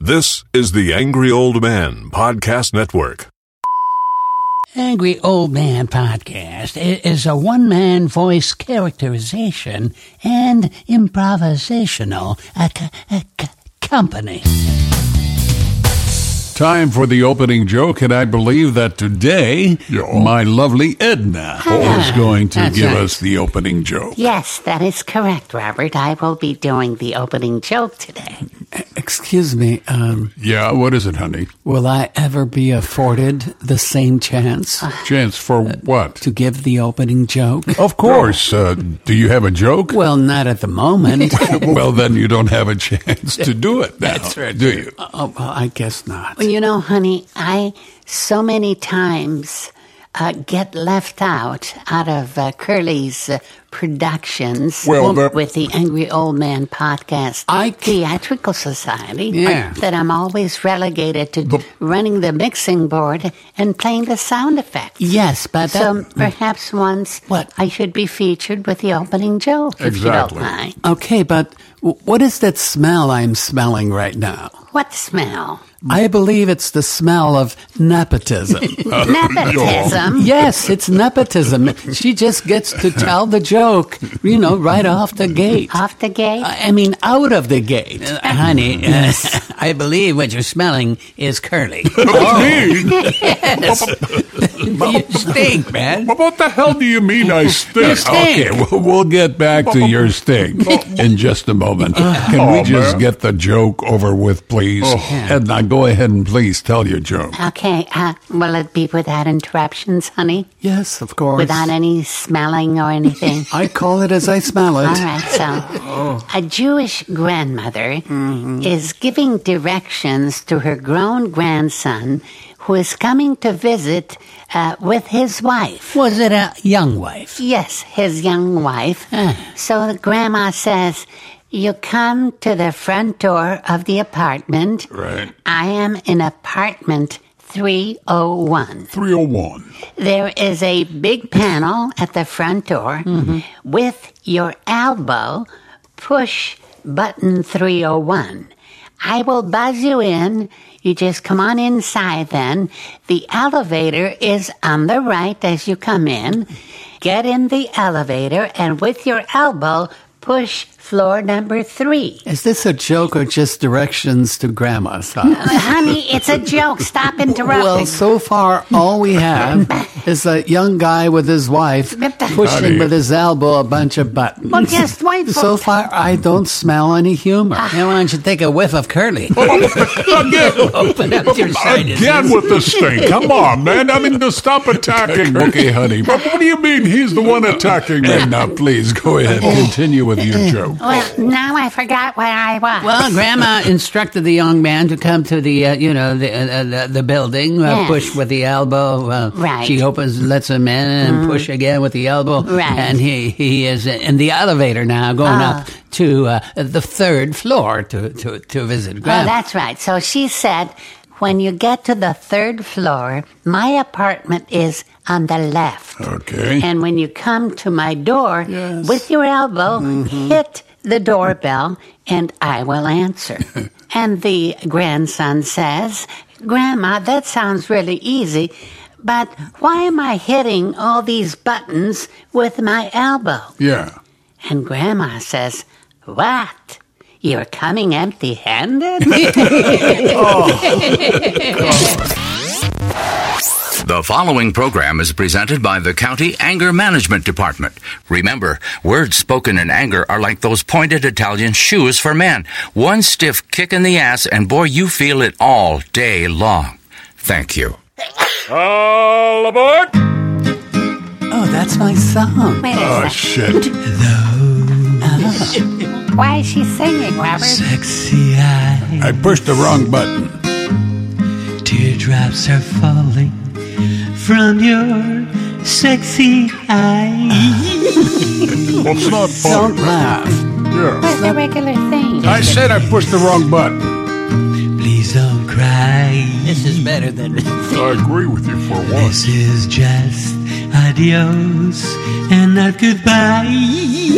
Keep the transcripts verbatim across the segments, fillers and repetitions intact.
This is the Angry Old Man Podcast Network. Angry Old Man Podcast is a one-man voice characterization and improvisational uh, c- uh, c- company. Time for the opening joke, and I believe that today, Yeah. my lovely Edna Ah, is going to that's give right. us the opening joke. Yes, that is correct, Robert. I will be doing the opening joke today. Excuse me, um, Yeah, what is it, honey? will I ever be afforded the same chance Chance for what? to give the opening joke? Of course. Uh, do you have a joke? Well, not at the moment. Well, then you don't have a chance to do it now, That's right. do you? Oh, well, I guess not. Well, you know, honey, I so many times uh, get left out out of uh, Curly's uh, productions Well, that- with the Angry Old Man Podcast I c- Theatrical Society Yeah. that I'm always relegated to running the mixing board and playing the sound effects. Yes, but that, So perhaps once What? I should be featured with the opening joke, if Exactly. you don't mind. okay, but w- what is that smell I'm smelling right now? What smell? I believe it's the smell of nepotism. Nepotism? Yes, it's nepotism. She just gets to tell the joke, you know, right off the gate. Off the gate? I mean, out of the gate. Uh, honey, uh, I believe what you're smelling is curly. Yes. You stink, man. What the hell do you mean I stink? stink. Okay, well, we'll get back to your stink in just a moment. Can Oh, we just man. get the joke over with, please? Edna, go ahead and please tell your joke. Okay, uh, will it be without interruptions, honey? Yes, of course. Without any smelling or anything? I call it as I smell it. All right, so a Jewish grandmother is giving directions to her grown grandson who is coming to visit uh, with his wife. Was it a young wife? Yes, his young wife. So the grandma says, "You come to the front door of the apartment. Right. I am in apartment three oh one. three oh one. There is a big panel at the front door. With your elbow, push button three oh one. I will buzz you in. You just come on inside then. The elevator is on the right as you come in. Get in the elevator and with your elbow, push floor number three." Is this a joke or just directions to Grandma's house? Honey, it's a joke. Stop interrupting. Well, so far, all we have is a young guy with his wife pushing Honey. with his elbow a bunch of buttons. Well, just wait for So far, I don't smell any humor. Now, why don't you take a whiff of curly? Open up your sinuses. Again with the stink. Come on, man. I mean, to stop attacking. Okay, honey. But what do you mean he's the one attacking me? Edna, please go ahead. Continue with your joke. Well, now I forgot where I was. Well, Grandma instructed the young man to come to the, uh, you know, the uh, the, the building, uh, Yes. push with the elbow. Uh, Right. She opens, lets him in, and push again with the elbow. Right. And he, he is in the elevator now, going Oh. up to uh, the third floor to, to, to visit Oh, Grandma. that's right. So she said, when you get to the third floor, my apartment is on the left. Okay. And when you come to my door, Yes. with your elbow, hit the doorbell, and I will answer. And the grandson says, "Grandma, that sounds really easy, but why am I hitting all these buttons with my elbow?" Yeah. And Grandma says, "What? You're coming empty-handed?" The following program is presented by the County Anger Management Department. Remember, words spoken in anger are like those pointed Italian shoes for men. One stiff kick in the ass, and boy, you feel it all day long. Thank you. All aboard! Oh, that's my song. Wait a Oh, second. shit. Why is she singing, Robert? Sexy eyes, I pushed the wrong button. teardrops are falling from your sexy eyes. Well, it's not Don't funny. laugh. Yeah. It's a regular thing. I said I pushed the wrong button. Please don't cry. This is better than... I agree with you for once. This is just adios and not goodbye.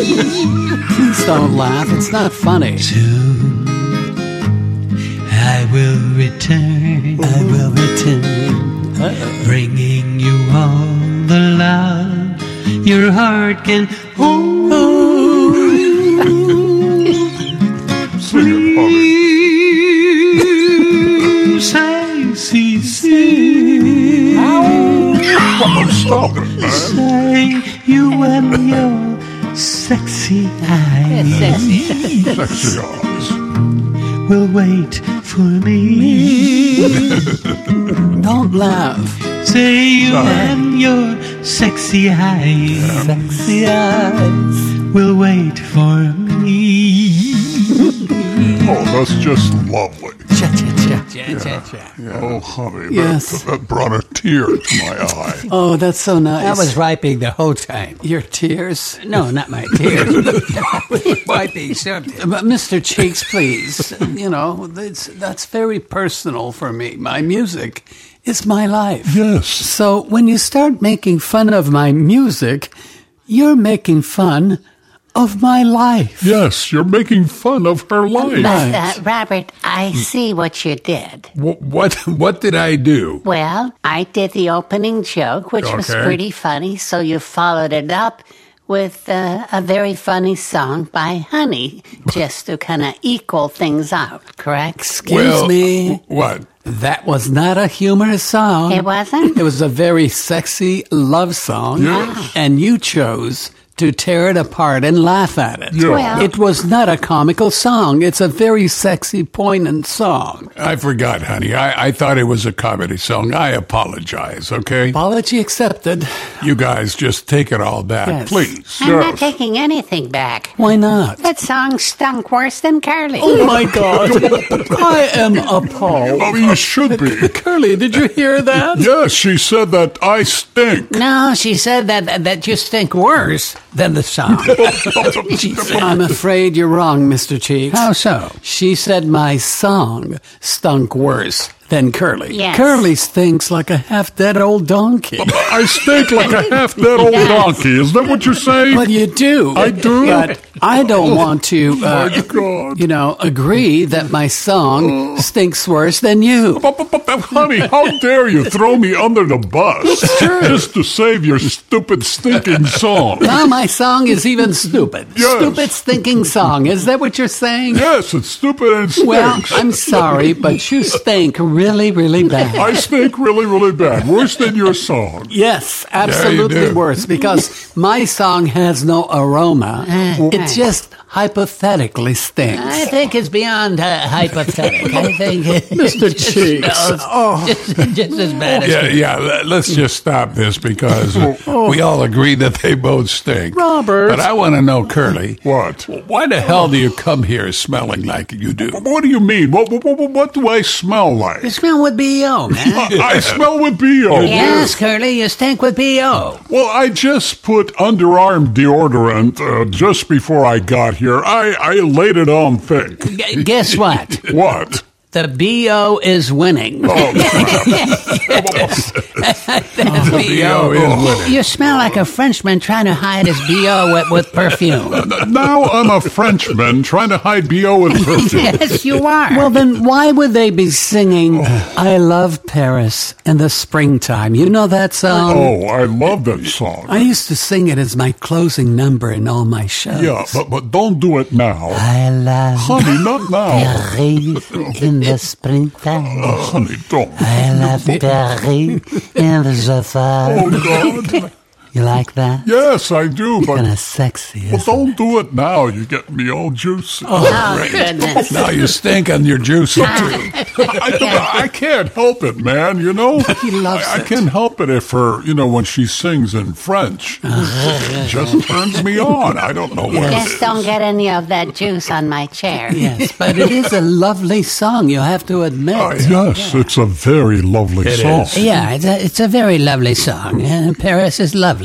Please don't laugh. It's not funny. Soon I will will return. I will return. Uh-oh. Bringing you all the love your heart can hold. Sing it, honey. Sexy, sing. Oh, stop it, man. Say you and your sexy eyes Sexy eyes. will wait for me. Don't laugh. Say you Sorry. and your sexy eyes, sexy eyes will wait for me. Oh, that's just lovely. Cha cha cha cha cha cha. Oh, honey, Yes. that, that brought a tear to my eye. Oh, that's so nice. I was wiping the whole time. Your tears? No, not my tears. I was wiping something. But Mister Cheeks, please. You know, that's, that's very personal for me. My music is my life. Yes. So when you start making fun of my music, you're making fun of my life. Yes, you're making fun of her life. But, uh, Robert, I see what you did. Wh- What what did I do? Well, I did the opening joke, which was Okay. pretty funny, so you followed it up with uh, a very funny song by Honey, just to kind of equal things out, correct? Excuse Well, me. What? That was not a humorous song. It wasn't? It was a very sexy love song. Yes. And you chose to tear it apart and laugh at it. Yeah. Well- It was not a comical song. It's a very sexy, poignant song. I forgot, honey. I, I thought it was a comedy song. I apologize, okay? Apology accepted. You guys just take it all back, Yes. please. I'm not Yes. taking anything back. Why not? That song stunk worse than Carly. Oh my God. I am appalled. I mean, you should be. Curly, did you hear that? Yes, she said that I stink. No, she said that that, that you stink worse than the song. I'm afraid you're wrong, Mister Cheeks. How so? She said my song stunk worse than Curly. Yes. Curly stinks like a half-dead old donkey. I stink like a half-dead old donkey. Is that what you're saying? But you do. I do? But I don't want to, uh, My God. you know, agree that my song stinks worse than you. But, but, but, but, honey, how dare you throw me under the bus just to save your stupid, stinking song? Now my song is even stupid. Yes. Stupid, stinking song. Is that what you're saying? Yes, it's stupid and it stinks. Well, I'm sorry, but you stink really, really bad. I stink really, really bad. Worse than your song. Yes, absolutely do. worse, because my song has no aroma. It just hypothetically I stinks. think it's beyond uh, hypothetical. I think it Mister just Cheeks. smells just, just as bad as Yeah, yeah. let- Let's just stop this because we all agree that they both stink. Robert. But I want to know, Curly, What? why the hell do you come here smelling like you do? What do you mean? What, what, what, what do I smell like? You smell with B O, man. I, I smell with B O. Yes, Curly, you stink with B O. Well, I just put underarm deodorant uh, just before I got here. I, I laid it on thick. G- guess what? What? The B O is winning. Oh, B O is winning. You smell like a Frenchman trying to hide his B O with, with perfume. now I'm a Frenchman trying to hide B O with perfume. Yes, you are. Well, then why would they be singing I Love Paris in the springtime? You know that song? Oh, I love that song. I used to sing it as my closing number in all my shows. Yeah, but, but don't do it now. I love Honey, not now. Paris in the springtime. Uh, honey, don't. I love Paris in the fall. Oh, God. You like that? Yes, I do, Kind but of sexy, well, isn't it? don't do it now. You get me all juicy. Oh, goodness. Now you stink and you're juicy too. I, I can't help it, man, you know? He loves I, I it. can't help it if her, you know, when she sings in French, it just turns me on. I don't know what it Just is. don't get any of that juice on my chair. Yes, but it is a lovely song, you have to admit. Uh, yes, it's a very lovely song. Yeah, it's a, it's a very lovely song. Uh, Paris is lovely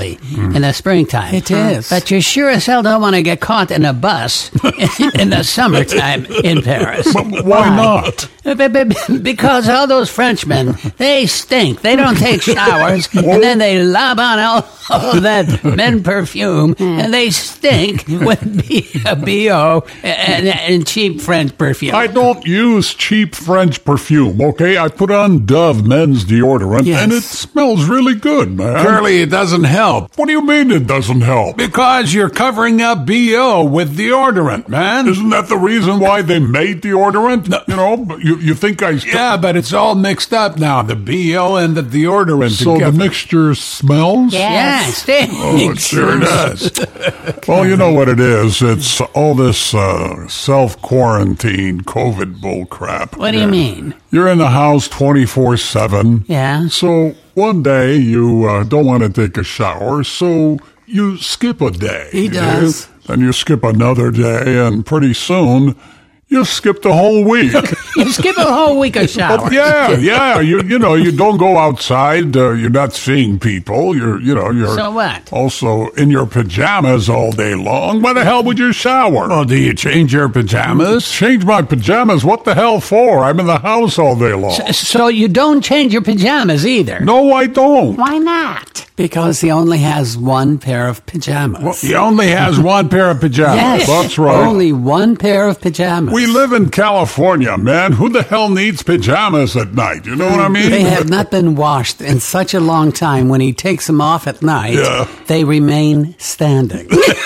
lovely mm. in the springtime. It is. But you sure as hell don't want to get caught in a bus in the summertime in Paris. But why not? Because all those Frenchmen, they stink. They don't take showers, and then they lob on all, all that men perfume, and they stink with B O and, and cheap French perfume. I don't use cheap French perfume, okay? I put on Dove men's deodorant, Yes. and it smells really good, man. Curly, it doesn't help. What do you mean it doesn't help? Because you're covering up B O with deodorant, man. Isn't that the reason why they made deodorant? No. You know, but you, you think I... St- Yeah, but it's all mixed up now, the B O and the deodorant so together. the mixture smells? Yeah, it stinks. Oh, it sure does. Well, you know what it is. It's all this uh, self-quarantine COVID bull crap. What do you mean? You're in the house twenty-four seven. Yeah. So one day you uh, don't want to take a shower, so you skip a day. He does. Then you skip another day, and pretty soon you skip the whole week. You skip a whole week of showers. Oh, yeah, yeah. You you know you don't go outside. Uh, you're not seeing people. You're you know you're So what? also in your pajamas all day long. Why the hell would you shower? Well, do you change your pajamas? Change my pajamas? What the hell for? I'm in the house all day long. So you don't change your pajamas either. No, I don't. Why not? Because he only has one pair of pajamas. He only has one pair of pajamas. Yes. That's right. Only one pair of pajamas. We live in California, man. Who the hell needs pajamas at night? You know what I mean? They have not been washed in such a long time. When he takes them off at night, Yeah. they remain standing.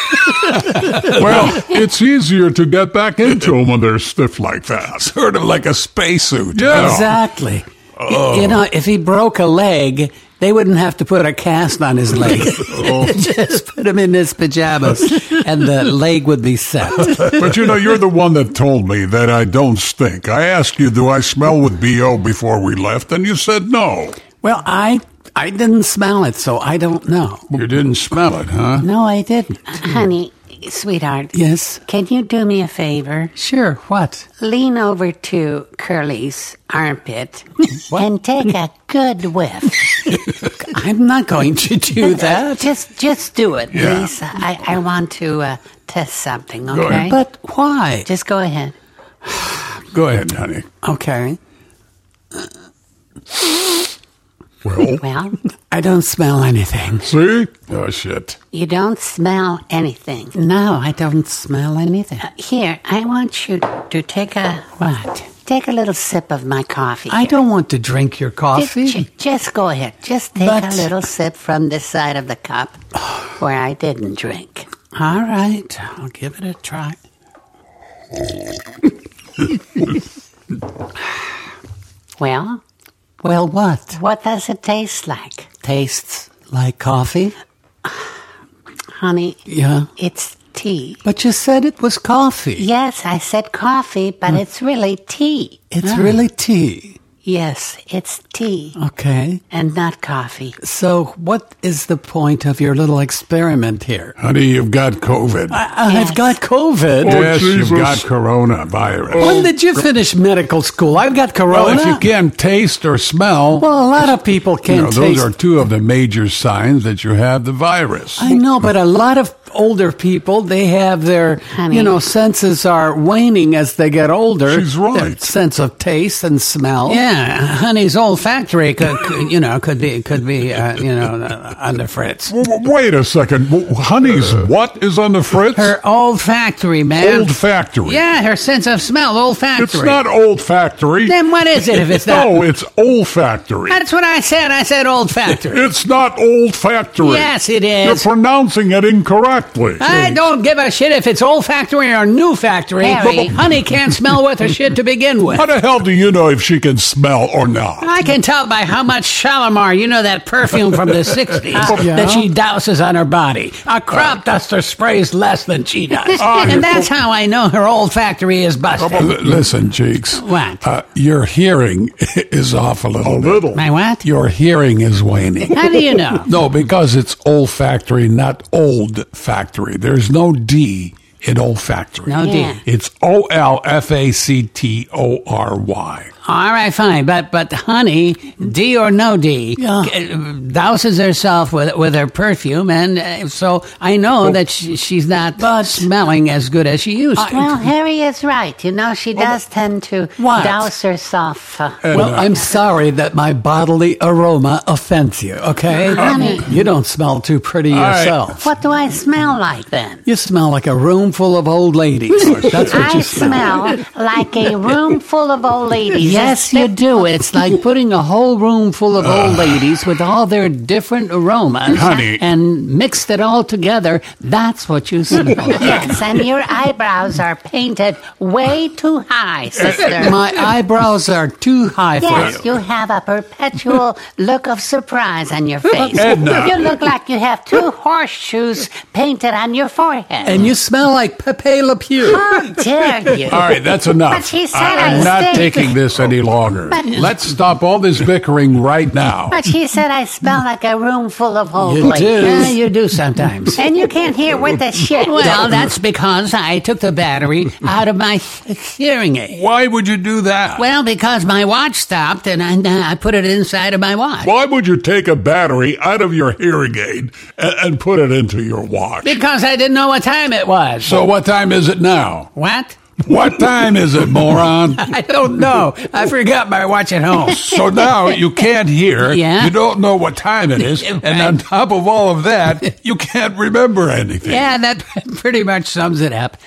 Well, it's easier to get back into them when they're stiff like that. Sort of like a spacesuit. Yeah. Exactly. Y- You know, if he broke a leg, they wouldn't have to put a cast on his leg. Just put him in his pajamas, and the leg would be set. But you know, you're the one that told me that I don't stink. I asked you, do I smell with B O before we left? And you said no. Well, I I didn't smell it, so I don't know. You didn't smell it, huh? No, I didn't. Honey, sweetheart, Yes, can you do me a favor? sure. What? Lean over to Curly's armpit and take a good whiff. I'm not going to do that. Just just do it, Yeah. please. I, I want to uh, test something, Go okay? ahead. But why? Just go ahead. Go ahead, honey. Okay. Well, Well, I don't smell anything. see? Oh, shit. you don't smell anything. No, I don't smell anything. Here, I want you to take a What? take a little sip of my coffee. I don't want to drink your Ju- coffee. ju- Just go ahead. Just take But- a little sip from this side of the cup where I didn't drink. All right, I'll give it a try. Well, Well, what? what does it taste like? Tastes like coffee? Honey, Yeah. it's tea. But you said it was coffee. Yes, I said coffee, but it's really tea. It's really tea. Yes, it's tea Okay. and not coffee. So, what is the point of your little experiment here? Honey, you've got COVID. I, I've Yes. got COVID. Oh, yes, Jesus. you've got coronavirus. When did you finish medical school? I've got corona. Well, if you can't taste or smell, Well, a lot of people you can't know, those taste. are two of the major signs that you have the virus. I know, but a lot of older people, they have their, Honey. you know, senses are waning as they get older. She's right. Their sense of taste and smell. Yeah, honey's olfactory could, could you know, could be, could be, uh, you know, uh, under fritz. W- w- Wait a second. W- Honey's what is on the fritz? Her olfactory, man. Old factory. Yeah, her sense of smell, olfactory. It's not old factory. Then what is it if it's not? No, it's olfactory. That's what I said. I said olfactory. It's not old factory. Yes, it You're is. pronouncing it incorrectly. I don't give a shit if it's olfactory or new factory. Harry. Honey can't smell worth a shit to begin with. How the hell do you know if she can smell or not? I can tell by how much Shalimar, you know, that perfume from the sixties, that she douses on her body. A crop duster sprays less than she does. And that's how I know her olfactory is busted. L- listen, Cheeks. What? Uh, your hearing is off a little A bit. little. My what? Your hearing is waning. How do you know? No, because it's olfactory, not old factory. There's no D in olfactory. No Yeah. D. It's O L F A C T O R Y. All right, fine, but but honey, D or no D, Yeah. douses herself with with her perfume, and uh, so I know that she, she's not smelling as good as she used to. Well, Harry is right. You know, she does tend to What? douse herself. Uh, Well, I'm sorry that my bodily aroma offends you, okay? Honey. You don't smell too pretty right. yourself. what do I smell like then? You smell like a room full of old ladies. That's what I you smell. smell like a room full of old ladies. Yes, you do. It's like putting a whole room full of old ladies with all their different aromas Honey. and mixed it all together. That's what you smell. Yes, and your eyebrows are painted way too high, sister. My eyebrows are too high for Yes, you. you have a perpetual look of surprise on your face. Edna. You look like you have two horseshoes painted on your forehead. And you smell like Pepe Le Pew. How dare you? All right, that's enough. But she said I- I I'm not stink. taking this any longer. Let's stop all this bickering right now. But she said I smell like a room full of old You ladies. do. Yeah, you do sometimes. And you can't hear worth a shit. Well, that's because I took the battery out of my hearing aid. Why would you do that? Well, because my watch stopped and I, I put it inside of my watch. Why would you take a battery out of your hearing aid and, and put it into your watch? Because I didn't know what time it was. So what time is it now? What? What time is it, moron? I don't know. I forgot my watch at home. So now you can't hear, Yeah? you don't know what time it is, and on top of all of that, you can't remember anything. Yeah, that pretty much sums it up.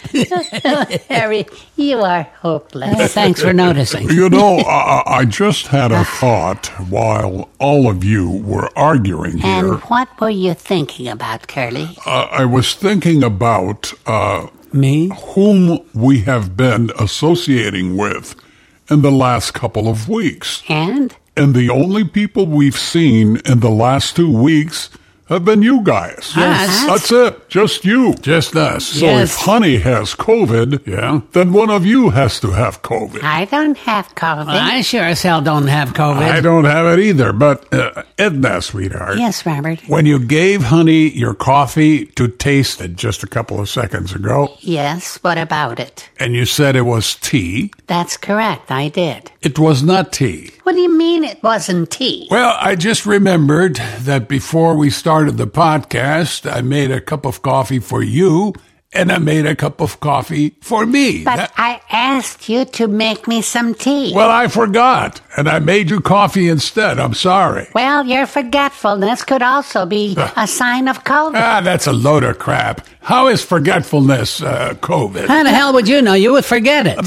Harry, you are hopeless. Thanks for noticing. You know, I, I just had a thought while all of you were arguing here. And what were you thinking about, Curly? Uh, I was thinking about uh, Me? whom we have been associating with in the last couple of weeks. And? And the only people we've seen in the last two weeks have been you guys. Yes. That's it. Just you. Just us. So Yes. if Honey has COVID, Yeah. then one of you has to have COVID. I don't have COVID. I sure as hell don't have COVID. I don't have it either, but uh, Edna, sweetheart. Yes, Robert. When you gave Honey your coffee to taste it just a couple of seconds ago, Yes, what about it? and you said it was tea, That's correct, I did. it was not tea. What do you mean it wasn't tea? Well, I just remembered that before we started the podcast, I made a cup of coffee for you, and I made a cup of coffee for me. But That- I asked you to make me some tea. well, I forgot, and I made you coffee instead. I'm sorry. Well, your forgetfulness could also be a sign of COVID. Ah, that's a load of crap. How is forgetfulness uh, COVID? How the hell would you know? You would forget it.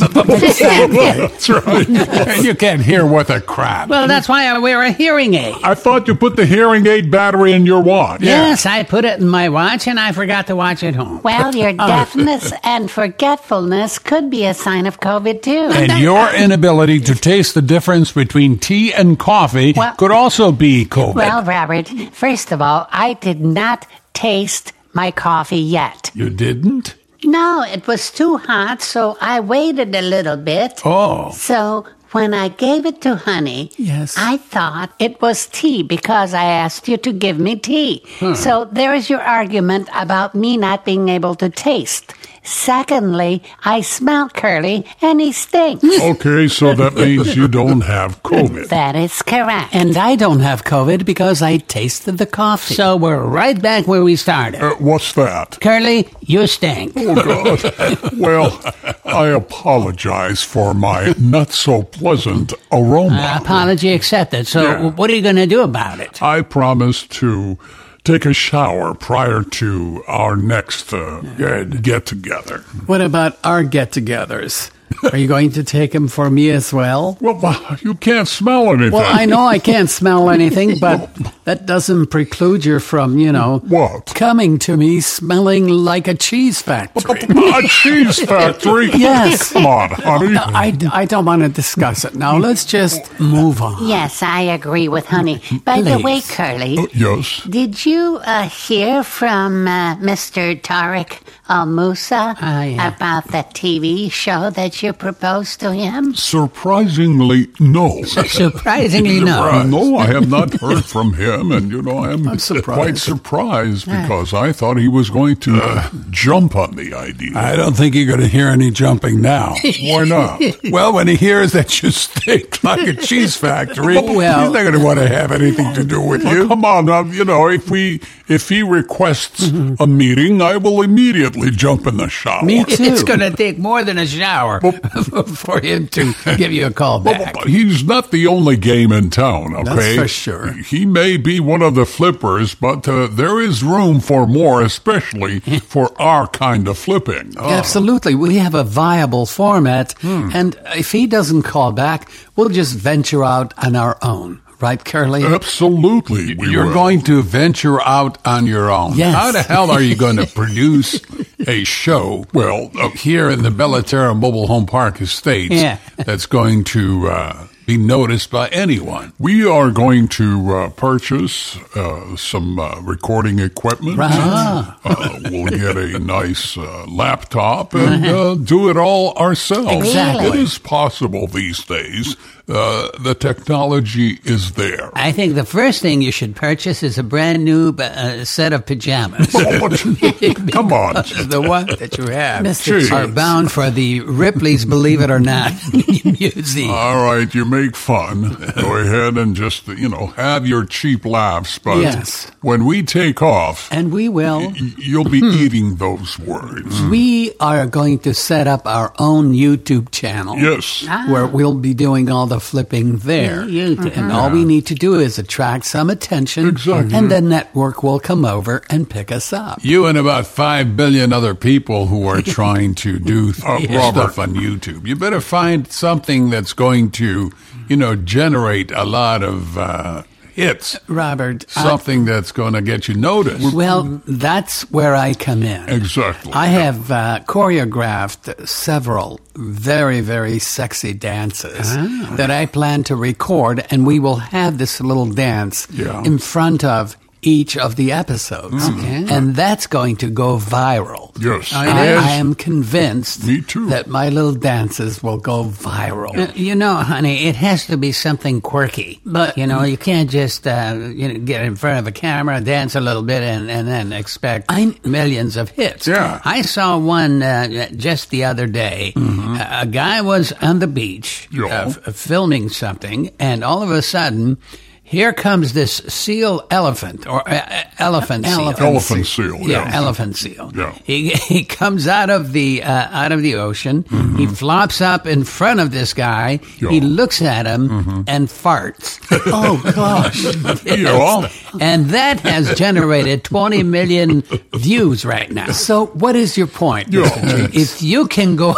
That's right. You can't hear worth a crap. Well, that's why I wear a hearing aid. I thought you put the hearing aid battery in your watch. Yes, I put it in my watch and I forgot to watch it home. Well, your deafness and forgetfulness could be a sign of COVID, too. And your inability to taste the difference between tea and coffee Well- could also be COVID. Well, Robert, first of all, I did not taste my coffee yet. You didn't? No, it was too hot, so I waited a little bit. Oh. So when I gave it to Honey, Yes. I thought it was tea because I asked you to give me tea. So there is your argument about me not being able to taste. Secondly, I smell Curly and he stinks. Okay, so that means you don't have COVID. That is correct. And I don't have COVID because I tasted the coffee. So we're right back where we started. Uh, what's that? Curly, you stink. Oh, God. Well, I apologize for my not so pleasant aroma. Apology accepted. So Yeah. what are you going to do about it? I promise to take a shower prior to our next uh, get together. What about our get-togethers? Are you going to take them for me as well? Well, uh, you can't smell anything. Well, I know I can't smell anything, but that doesn't preclude you from, you know, What? coming to me smelling like a cheese factory. A cheese factory? Yes. Come on, honey. I, I don't want to discuss it now. Let's just move on. Yes, I agree with Honey. By the way, Please. Curly, Uh, yes. did you uh, hear from uh, Mister Tariq Al Musa Ah, yeah. about the T V show that Didn't you propose to him? Surprisingly, no. Surprisingly, no. Uh, no, I have not heard from him, and, you know, I'm, I'm surprised. quite surprised because I thought he was going to uh, jump on the idea. I don't think you're going to hear any jumping now. Why not? Well, when he hears that you stink like a cheese factory, Well- he's not going to want to have anything to do with Well, you. come on, now, you know, if we if he requests a meeting, I will immediately jump in the shower. Me too. It's going to take more than a shower for him to give you a call back. But he's not the only game in town, okay? That's for sure. He may be one of the flippers, but uh, there is room for more, especially for our kind of flipping. Absolutely. We have a viable format, and if he doesn't call back, we'll just venture out on our own. Right, Curly? Absolutely. we You're will. going to venture out on your own. Yes. How the hell are you going to produce a show, well, uh, here in the Bellaterra Mobile Home Park Estates Yeah. that's going to uh, be noticed by anyone? We are going to uh, purchase uh, some uh, recording equipment. Right. Uh, we'll get a nice uh, laptop and uh, do it all ourselves. Exactly. It is possible these days. Uh, the technology is there. I think the first thing you should purchase is a brand new uh, set of pajamas. Come on. The one that you have Mister Gee. are bound for the Ripley's Believe It or Not Museum. All right, you make fun. Go ahead and just, you know, have your cheap laughs. But Yes. when we take off, And we will. y- you'll be eating those words. We are going to set up our own YouTube channel. Yes. Where we'll be doing all the flipping there. Yeah, YouTube. And all we need to do is attract some attention. Exactly. And the network will come over and pick us up. You and about five billion other people who are trying to do th- Uh, stuff on YouTube. You better find something that's going to, you know, generate a lot of uh, hits. Robert, I- Something that's going to get you noticed. well, that's where I come in. Exactly. I have uh, choreographed several very, very sexy dances that I plan to record, and we will have this little dance Yeah. in front of each of the episodes. And that's going to go viral. Yes. I, Yes. I am convinced Me too. that my little dances will go viral. Uh, You know, honey, it has to be something quirky. But, you know, you can't just uh, you know, get in front of a camera, dance a little bit, and, and then expect I- millions of hits. Yeah. I saw one uh, just the other day. A, a guy was on the beach Yeah. uh, f- filming something, and all of a sudden, here comes this seal elephant, or uh, uh, elephant seal. Elephant Elephant seal, Yeah, yeah. elephant seal. Yeah. He he comes out of the uh, out of the ocean. He flops up in front of this guy. Yeah. He looks at him and farts. Oh, gosh. Yeah. And that has generated twenty million views right now. So, what is your point? Yeah. Mister Cheeks? If you can go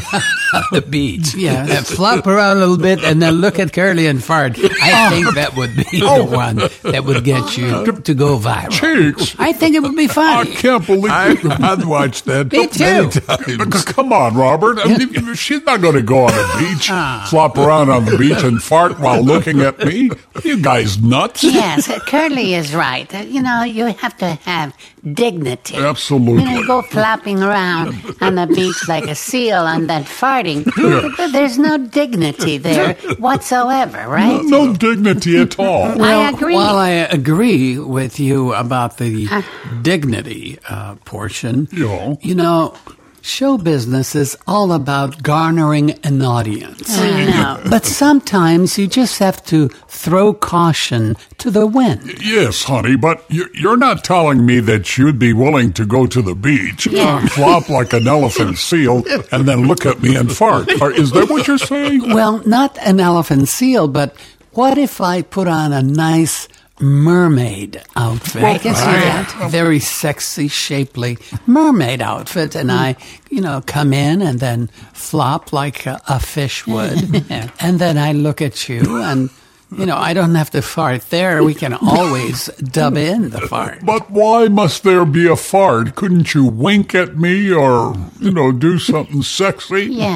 on the beach Yes. and flop around a little bit and then look at Curly and fart, I think that would be the one that would get you to go viral. Cheeks. I think it would be I funny. can't believe I, I've watched that Me too. many C- times. Come on, Robert. I mean, she's not going to go on the beach, Ah. flop around on the beach, and fart while looking at me. Are you guys nuts? Yes, uh, Curly is right. Uh, You know, you have to have dignity. Absolutely. You know, go flopping around on the beach like a seal and then farting. There's no dignity there whatsoever, right? No dignity at all. I agree. While I agree with you about the dignity uh, portion, Yeah. you know, show business is all about garnering an audience. I know. But sometimes you just have to throw caution to the wind. Yes, honey, but you- you're not telling me that you'd be willing to go to the beach, Yeah. flop like an elephant seal, and then look at me and fart. Or is that what you're saying? Well, not an elephant seal, but what if I put on a nice mermaid outfit? I can see that. Very sexy, shapely mermaid outfit, and I, you know, come in and then flop like a, a fish would, and then I look at you and. You know, I don't have to fart there. We can always dub in the fart. But why must there be a fart? Couldn't you wink at me or, you know, do something sexy? Yeah. Oh,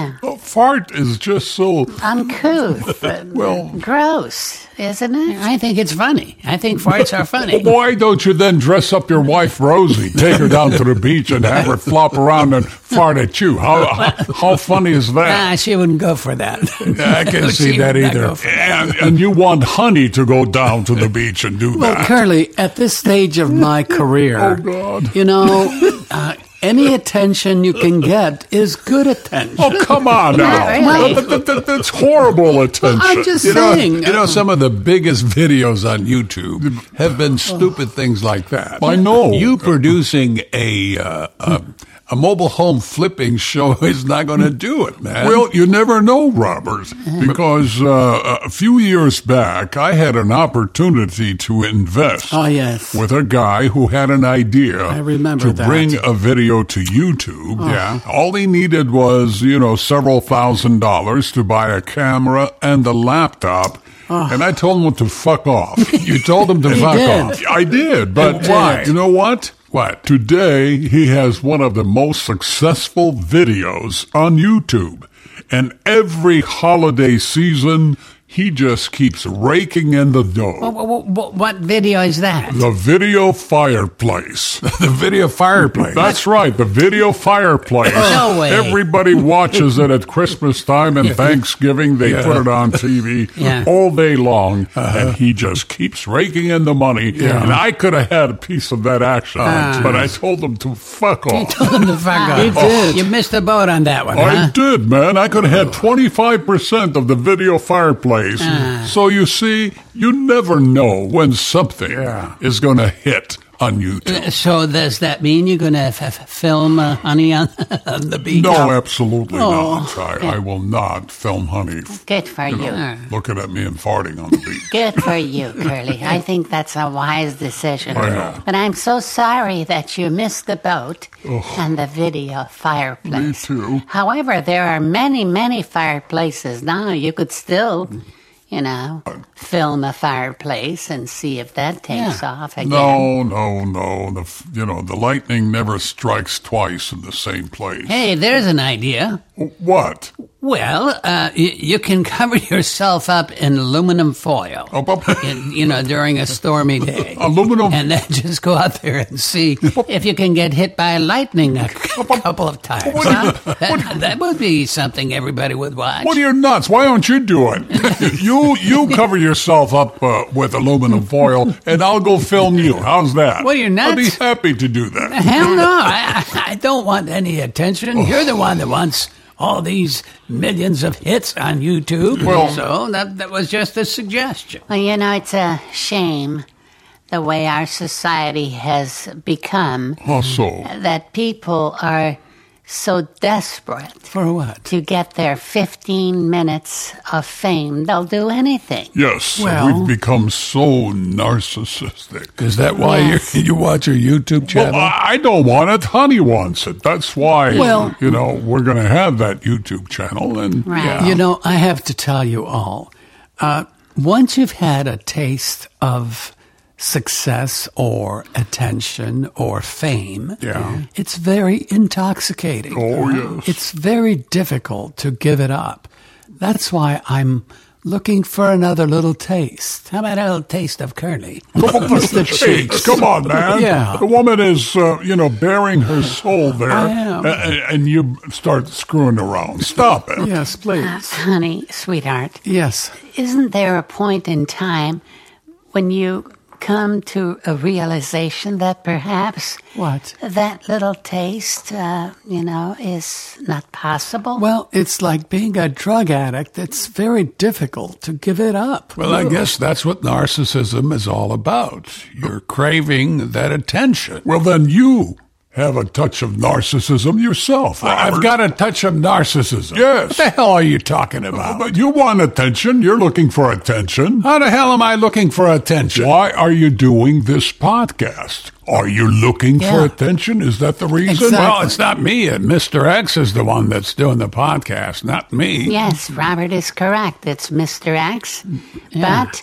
fart is just so... Uncouth. Well... Gross, isn't it? I think it's funny. I think farts are funny. Why don't you then dress up your wife, Rosie, take her down to the beach and have her flop around and fart at you? How how, how funny is that? Ah, she wouldn't go for that. I can see She that would not either. go for that. And, and you want Honey to go down to the beach and do Well, that. Curly, at this stage of my career, Oh, God. you know, uh, any attention you can get is good attention. Oh, come on now. really. That- that- that- that's horrible attention. I'm just You know, saying. you know, some of the biggest videos on YouTube have been stupid things like that. I know. You producing a uh, a, a mobile home flipping show is not going to do it, man. Well, you never know, Robert, because uh, a few years back, I had an opportunity to invest Oh, yes. with a guy who had an idea I remember to that. bring a video to YouTube. Yeah. All he needed was, you know, several thousand dollars to buy a camera and a laptop. And I told him to fuck off. You told him to fuck did. off. I did, but Why? you know what? What? Today, he has one of the most successful videos on YouTube. And every holiday season, he just keeps raking in the dough. What, what, what video is that? The video fireplace. The video fireplace. That's right, the video fireplace. No way. Everybody watches it at Christmas time and Thanksgiving. They put it on T V Yeah. all day long, and he just keeps raking in the money. And I could have had a piece of that action, but I told him to fuck off. Told him to fuck off. He did. You missed the boat on that one, I huh? did, man. I could have had twenty-five percent of the video fireplace. So you see, you never know when something Yeah. is going to hit on YouTube. So does that mean you're going to f- f- film uh, Honey on, on the beach? No, absolutely Oh. not. I, I will not film Honey Good for you. looking at me and farting on the beach. Good for you, Curly. I think that's a wise decision. I know. But I'm so sorry that you missed the boat and the video fireplace. Me too. However, there are many, many fireplaces now. You could still, you know, film a fireplace and see if that takes off again. No, no, no. The f- you know the lightning never strikes twice in the same place. Hey, there's an idea. What? Well, uh, y- you can cover yourself up in aluminum foil, Oh, but- in, you know, during a stormy day. Aluminum- And then just go out there and see if you can get hit by lightning a c- couple of times. What- huh? That, that would be something everybody would watch. What are you nuts? Why don't you do it? you you cover yourself up uh, with aluminum foil, and I'll go film you. How's that? What, are you I'll be nuts? happy to do that. Hell no. I, I I don't want any attention. You're the one that wants all these millions of hits on YouTube. Well- so that, that was just a suggestion. Well, you know, it's a shame the way our society has become How so? that people are so desperate For what? to get their fifteen minutes of fame. They'll do anything. Yes, Well- we've become so narcissistic. Is that why Yes. you you watch your YouTube channel? Well, I I don't want it. Honey wants it. That's why, Well- you know, we're going to have that YouTube channel. And Right. yeah. You know, I have to tell you all, uh, once you've had a taste of success or attention or fame, Yeah. it's very intoxicating. Oh, yes. It's very difficult to give it up. That's why I'm looking for another little taste. How about a little taste of Curly? Just the cheeks. Come on, man. Yeah. The woman is, uh, you know, bearing her soul there. I am. a- a- And you start screwing around. Stop it. Yes, please. Honey, sweetheart, Yes. isn't there a point in time when you come to a realization that perhaps What? that little taste, uh, you know, is not possible? Well, it's like being a drug addict. It's very difficult to give it up. Well, I guess that's what narcissism is all about. You're craving that attention. Well, then you have a touch of narcissism yourself. I've Robert. got a touch of narcissism. Yes. What the hell are you talking about? But you want attention. You're looking for attention. How the hell am I looking for attention? Why are you doing this podcast? Are you looking for Yeah. attention? Is that the reason? Exactly. Well, it's not me. Uh, Mister X is the one that's doing the podcast, not me. Yes, Robert is correct. It's Mister X. But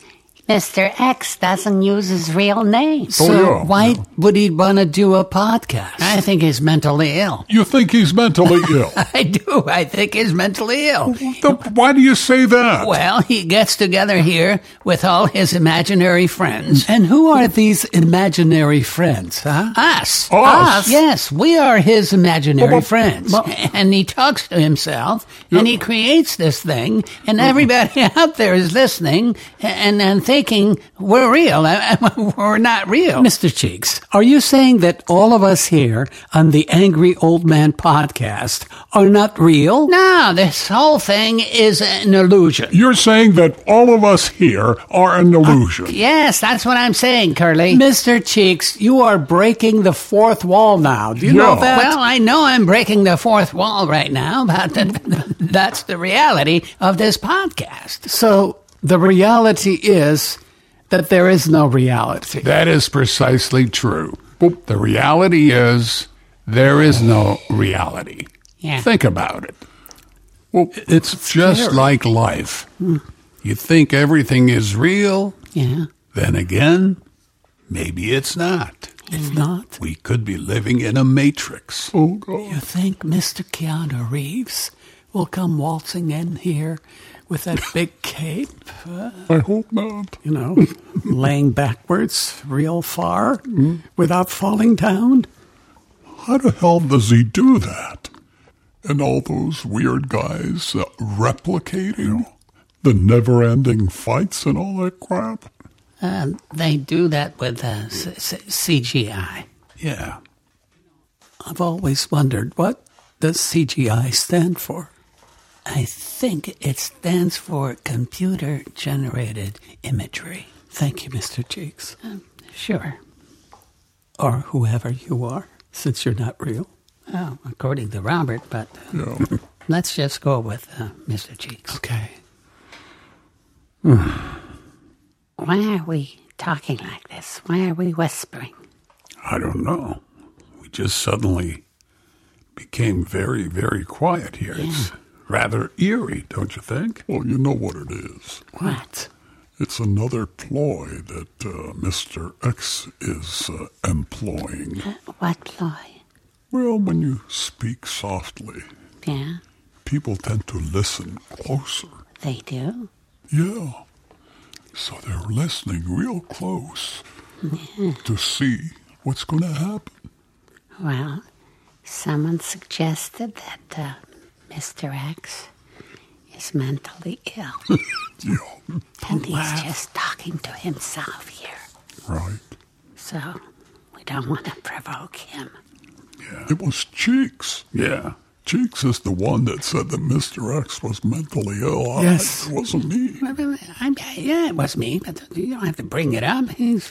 Mister X doesn't use his real name. So yeah. why would he want to do a podcast? I think he's mentally ill. You think he's mentally ill? I do. I think he's mentally ill. The- why do you say that? Well, he gets together here with all his imaginary friends. And who are these imaginary friends, huh? Us. Us? Yes, we are his imaginary Well, but- friends. but- and he talks to himself, and he creates this thing, and everybody out there is listening and, and thinking we're real. We're not real. Mister Cheeks, are you saying that all of us here on the Angry Old Man podcast are not real? No, this whole thing is an illusion. You're saying that all of us here are an illusion. Yes, that's what I'm saying, Curly. Mister Cheeks, you are breaking the fourth wall now. Do you Yeah. know that? Well, I know I'm breaking the fourth wall right now, but that's the reality of this podcast. So the reality is that there is no reality. That is precisely true. The reality is there is no reality. Yeah. Think about it. Well, it's just like life. You think everything is real, Yeah. then again, maybe it's not. It's not. We could be living in a matrix. Oh, God. You think Mister Keanu Reeves will come waltzing in here with that big cape, uh, I hope not. you know, laying backwards real far without falling down? How the hell does he do that? And all those weird guys uh, replicating the never-ending fights and all that crap? Uh, they do that with uh, C- C- C G I. Yeah. I've always wondered, what does C G I stand for? I think it stands for computer-generated imagery. Thank you, Mister Cheeks. Sure. Or whoever you are, since you're not real. Oh, according to Robert, but uh, Yeah. let's just go with uh, Mister Cheeks. Okay. Why are we talking like this? Why are we whispering? I don't know. We just suddenly became very, very quiet here. It's rather eerie, don't you think? Well, you know what it is. What? It's another ploy that uh, Mister X is uh, employing. What ploy? Well, when you speak softly, Yeah, people tend to listen closer. they do. Yeah. So they're listening real close to see what's going to happen. Well, someone suggested that uh, Mister X is mentally ill. Yeah, And he's just talking to himself here. right. So we don't want to provoke him. It was Cheeks. Yeah. Cheeks is the one that said that Mister X was mentally ill. I- Yes. It wasn't me. I'm, yeah, it was me, but you don't have to bring it up. He's,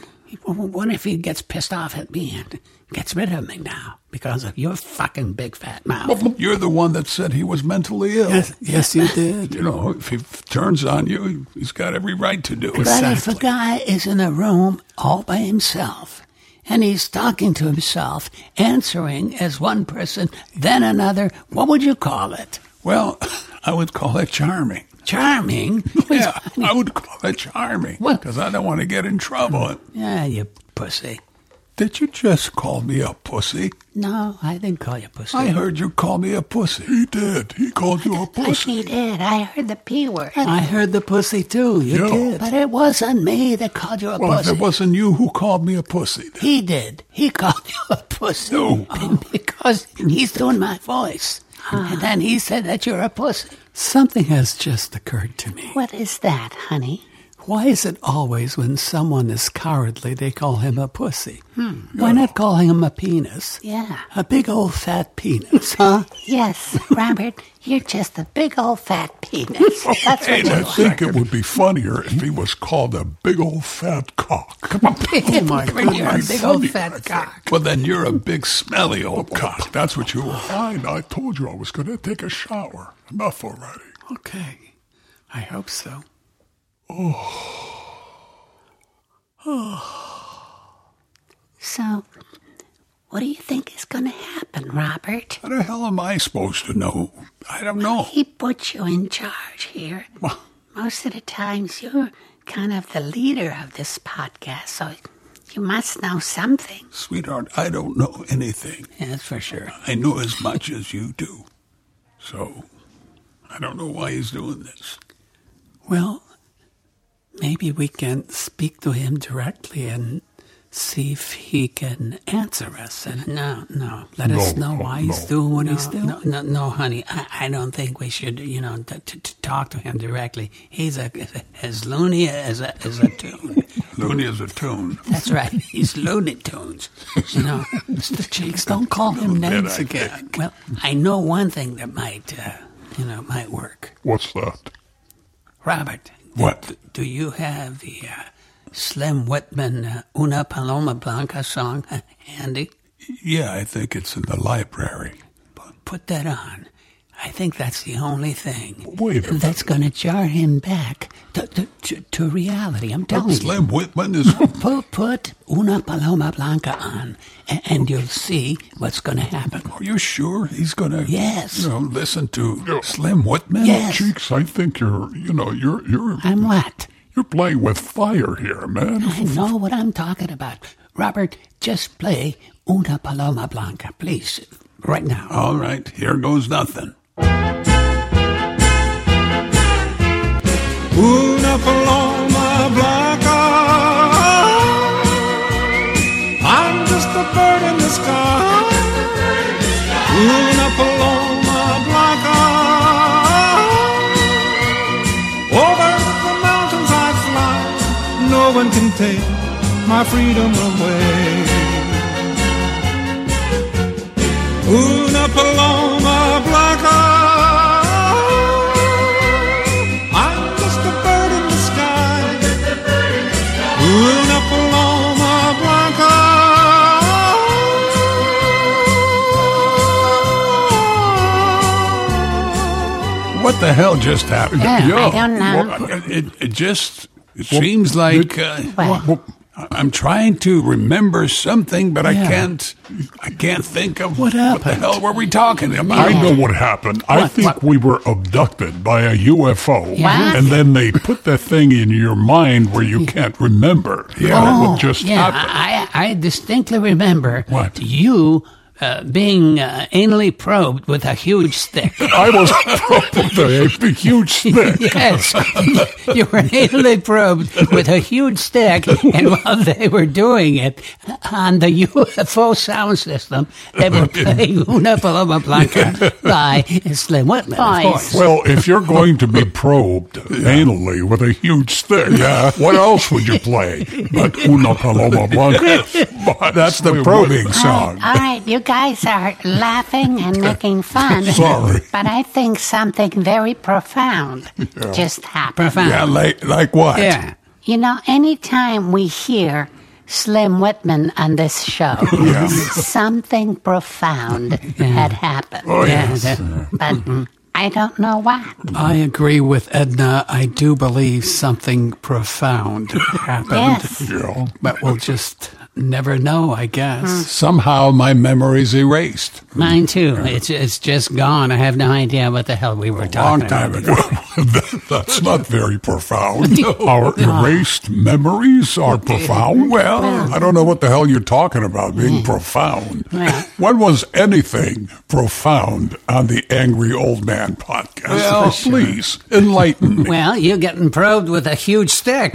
what if he gets pissed off at me and gets rid of me now because of your fucking big fat mouth? You're the one that said he was mentally ill. Yes, yes, you did. You know, if he turns on you, he's got every right to do it. But if a guy is in a room all by himself and he's talking to himself, answering as one person, then another, what would you call it? Well, I would call it charming. Charming? Yeah, I would call it charming. What? Because I don't want to get in trouble. Yeah, you pussy. Did you just call me a pussy? No, I didn't call you pussy. I heard you call me a pussy. He did. He called you a Like he pussy. did. I heard the P word. I heard the pussy too. You Yeah. did. But it wasn't me that called you a Well, if pussy. it wasn't you who called me a pussy, then He did. He called you a pussy. No. Because he's doing my voice. And then he said that you're a pussy. Something has just occurred to me. What is that, honey? Why is it always when someone is cowardly they call him a pussy? Why not call him a penis? Yeah. A big old fat penis, huh? Yes, Robert, you're just a big old fat penis. That's what And you I are. think it would be funnier if he was called a big old fat cock. Oh my You're a big old fat cock. well, then you're a big smelly old cock. That's what you are. Fine, I told you I was going to take a shower. Enough already. Okay. I hope so. So, what do you think is going to happen, Robert? How the hell am I supposed to know? I don't know. He put you in charge here. most of the times you're kind of the leader of this podcast, so you must know something. Sweetheart, I don't know anything. Yeah, that's for sure. I know as much as you do. So, I don't know why he's doing this. Well, maybe we can speak to him directly and see if he can answer us. And no, no, let us No, know why no. he's doing what he's No, doing. No, no, no, honey, I, I don't think we should, you know, t- t- to talk to him directly. He's a, as loony as a, as a tune. Looney is a tune. That's right. He's Looney Tunes. You know, Mister Cheeks, don't call him Bit, names I again. think. Well, I know one thing that might, uh, you know, might work. What's that? Robert. What? Do, do you have the uh, Slim Whitman uh, Una Paloma Blanca song uh, handy? Yeah, I think it's in the library. Put that on. I think that's the only thing Wait a that's going to jar him back to, to, to, to reality. I'm telling you. Slim Whitman is... Put, put Una Paloma Blanca on, and, and you'll see what's going to happen. Are you sure he's going to... Yes. You know, listen to Slim Whitman? Yes. Cheeks, I think you're, you know, you're, you're, I'm what? you're playing with fire here, man. I know what I'm talking about. Robert, just play Una Paloma Blanca, please, right now. All right, here goes nothing. Una paloma blanca, I'm just a bird in the sky. Una paloma blanca, over the mountains I fly. No one can take my freedom away. Una paloma blanca, Una paloma blanca. What the hell just happened? Yeah, Yo, I don't know. well, It, it just it seems like uh, What? well, I'm trying to remember something, but I Yeah. can't. I can't think of What the happened? hell were we talking about? I know what happened. I What? think What? we were abducted by a U F O. What? And then they put that thing in your mind where you can't remember Yeah. what just yeah, happened. I, I distinctly remember What? you uh, being uh, anally probed with a huge stick. I was probed with a, a huge stick. Yes, you were anally probed with a huge stick, and while they were doing it on the U F O sound system, they were playing Una Paloma Blanca by Slim Whitman, of Boys. course. Well, if you're going to be probed anally with a huge stick, Yeah. what else would you play but Una Paloma Blanca? But That's the we probing would- song. All right, you guys are laughing and making fun. Sorry. But I think something very profound just happened. Profound. Yeah, like like what? Yeah. You know, anytime we hear Slim Whitman on this show, something profound had happened. Oh, Yeah, yes. that- But I don't know what. I agree with Edna. I do believe something profound happened. Yes. Yeah. But we'll just never know, I guess. Somehow my memory's erased. Mine too. It's it's just gone. I have no idea what the hell we were talking Long time about. ago. That- That's not very profound. Our erased memories are profound. Well, I don't know what the hell you're talking about being profound. Well. When was anything profound on the Angry Old Man podcast? Well, please enlighten me. Well, you're getting probed with a huge stick.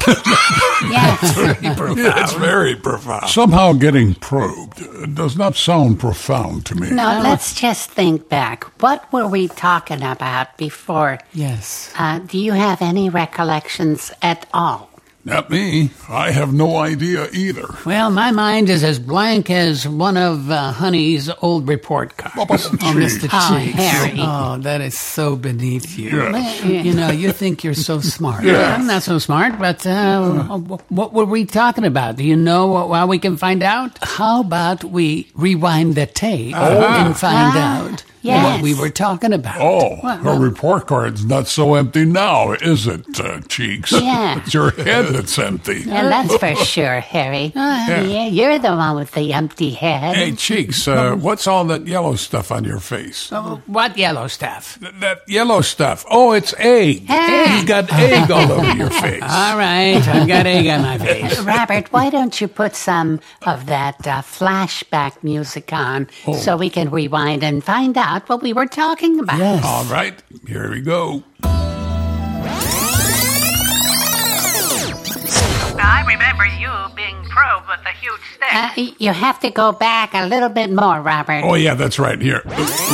Yes. it's very profound. Somehow getting probed does not sound profound to me. No, let's just think back. What were we talking about before? Yes. Uh, do you have any recollections at all? Not me. I have no idea either. Well, my mind is as blank as one of uh, Honey's old report cards. Oh, Mister Oh, Cheeks. Harry. Oh, that is so beneath you. Yes. You know, you think you're so smart. Yes. I'm not so smart, but uh, what were we talking about? Do you know what, how we can find out? How about we rewind the tape and find Ah. out Yes. what we were talking about. Oh, her report card's not so empty now, is it, uh, Cheeks? Yeah. It's your head that's empty. Yeah, that's for sure, Harry. Yeah, you're the one with the empty head. Hey, Cheeks, uh, what's all that yellow stuff on your face? Oh, what yellow stuff? Th- that yellow stuff. Oh, it's egg. Ah. You got egg all over your face. All right, I've got egg on my face. Robert, why don't you put some of that uh, flashback music on so we can rewind and find out what we were talking about? Yes. All right, here we go. I remember you being probed with a huge stick. Uh, y- you have to go back a little bit more, Robert. Oh, yeah, that's right. Here.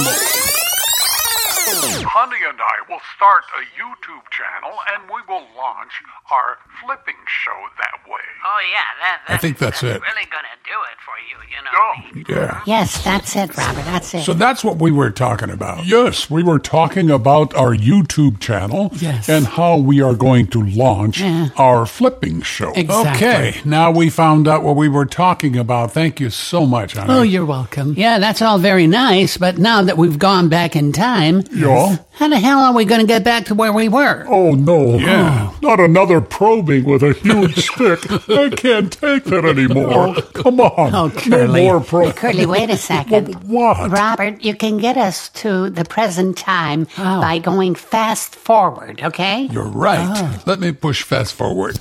Honey and I will start a YouTube channel, and we will launch our flipping show that way. Oh, yeah, that, I think that's it. really going to do it for you, you know. Oh, Yeah. Yes, that's it, Robert. That's it. So that's what we were talking about. yes, we were talking about our YouTube channel Yes. and how we are going to launch Yeah. our flipping show. Exactly. Okay, now we found out what we were talking about. Thank you so much, honey. Oh, you're welcome. Yeah, that's all very nice, but now that we've gone back in time, Yeah? how the hell are we going to get back to where we were? Oh, no. Yeah. Not another probing with a huge stick. I can't take that anymore. Come on. Oh, no Curly. more probing. Curly, wait a second. What? Robert, you can get us to the present time Oh. by going fast forward, okay? You're right. Let me push fast forward.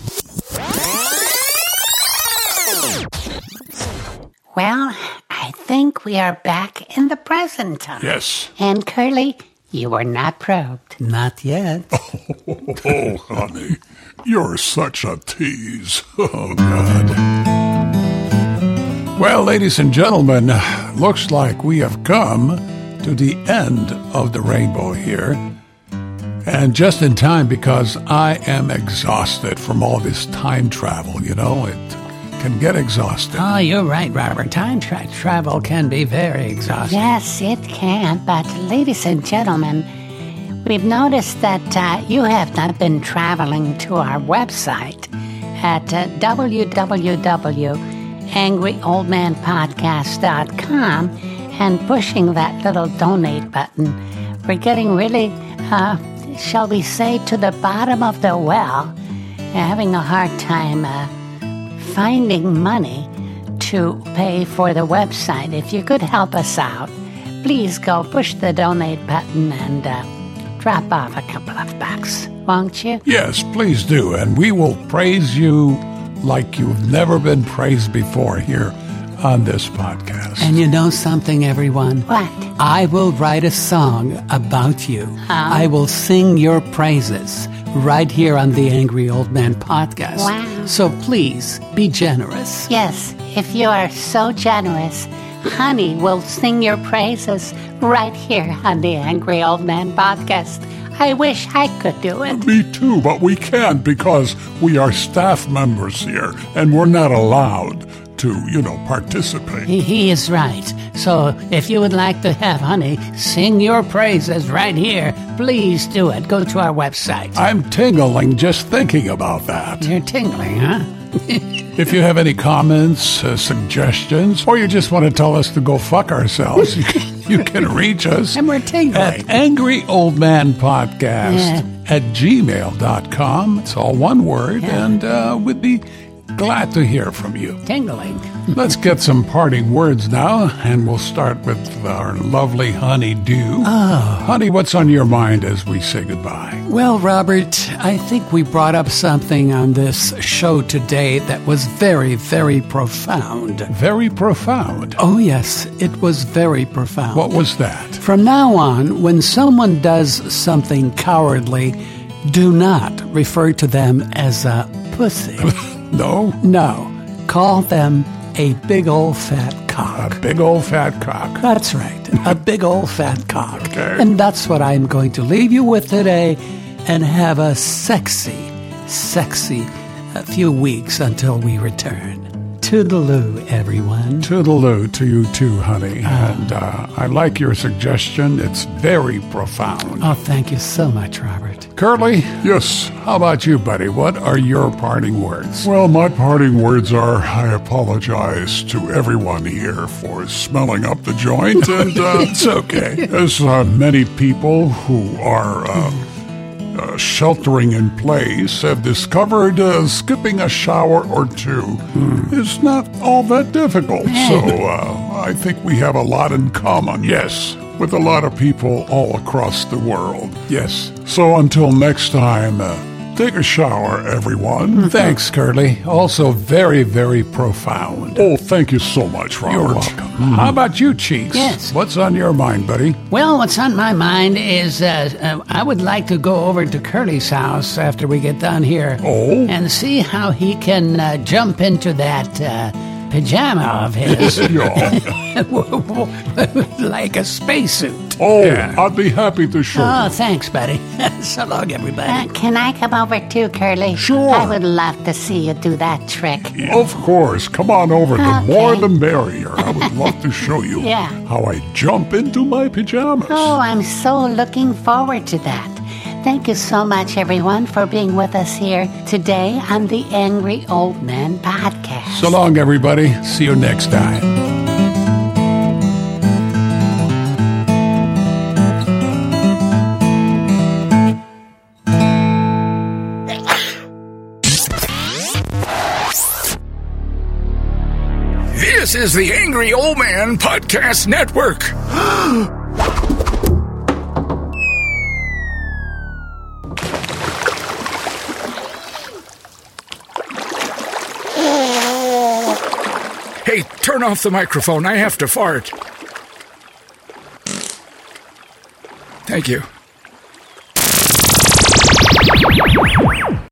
Well, I think we are back in the present time. Yes. And Curly, you were not probed. Not yet. Oh, honey, you're such a tease. Oh, God. Well, ladies and gentlemen, looks like we have come to the end of the rainbow here. And just in time because I am exhausted from all this time travel, you know, it can get exhausting. Oh, you're right, Robert. Time tra- travel can be very exhausting. Yes, it can. But, ladies and gentlemen, we've noticed that uh, you have not been traveling to our website at uh, w w w dot angry old man podcast dot com and pushing that little donate button. We're getting really, uh, shall we say, to the bottom of the well, having a hard time uh, finding money to pay for the website. If you could help us out, please go push the donate button and uh, drop off a couple of bucks, won't you? Yes, please do. And we will praise you like you've never been praised before here on this podcast. And you know something, everyone? What? I will write a song about you. I will sing your praises right here on the Angry Old Man podcast. Wow. So please be generous. Yes, if you are so generous, Honey will sing your praises right here on the Angry Old Man podcast. I wish I could do it. Me too, but we can't because we are staff members here and we're not allowed to, you know, participate. He, he is right. So if you would like to have Honey sing your praises right here, please do it. Go to our website. I'm tingling just thinking about that. You're tingling, huh? If you have any comments, uh, suggestions, or you just want to tell us to go fuck ourselves, you can, you can reach us And we're tingling. at Angry Old Man Podcast Yeah. at gmail dot com. It's all one word, Yeah. and uh, we'd be glad to hear from you. Tingling. Let's get some parting words now, and we'll start with our lovely Honey Dew. Oh. Honey, what's on your mind as we say goodbye? Well, Robert, I think we brought up something on this show today that was very, very profound. Very profound. Oh, yes, it was very profound. What was that? From now on, when someone does something cowardly, do not refer to them as a pussy. No? No, call them a big old fat cock. A big old fat cock. That's right, a big old fat cock. Okay. And that's what I'm going to leave you with today, and have a sexy, sexy uh, few weeks until we return. Toodaloo, everyone. Toodaloo to you too, honey. And uh, I like your suggestion. It's very profound. Oh, thank you so much, Robert. Curly, Yes. how about you, buddy? What are your parting words? Well, my parting words are I apologize to everyone here for smelling up the joint. And uh, It's okay. as uh, many people who are uh, uh, sheltering in place have discovered, uh, skipping a shower or two is not all that difficult. So uh, I think we have a lot in common. Yes. With a lot of people all across the world. Yes. So until next time, uh, take a shower, everyone. Thanks, Curly. Also very, very profound. Oh, thank you so much, Robert. You're welcome. How about you, Cheeks? Yes. What's on your mind, buddy? Well, what's on my mind is uh, uh, I would like to go over to Curly's house after we get done here. Oh? And see how he can uh, jump into that uh, pajama of his Yeah. like a spacesuit. Oh, Yeah. I'd be happy to show Oh, you. thanks, buddy. So long, everybody. Uh, can I come over too, Curly? Sure. I would love to see you do that trick. Of course. Come on over. The Okay. more the merrier. I would love to show you Yeah. how I jump into my pajamas. Oh, I'm so looking forward to that. Thank you so much, everyone, for being with us here today on the Angry Old Man Podcast. So long, everybody. See you next time. This is the Angry Old Man Podcast Network. Hey, turn off the microphone. I have to fart. Thank you.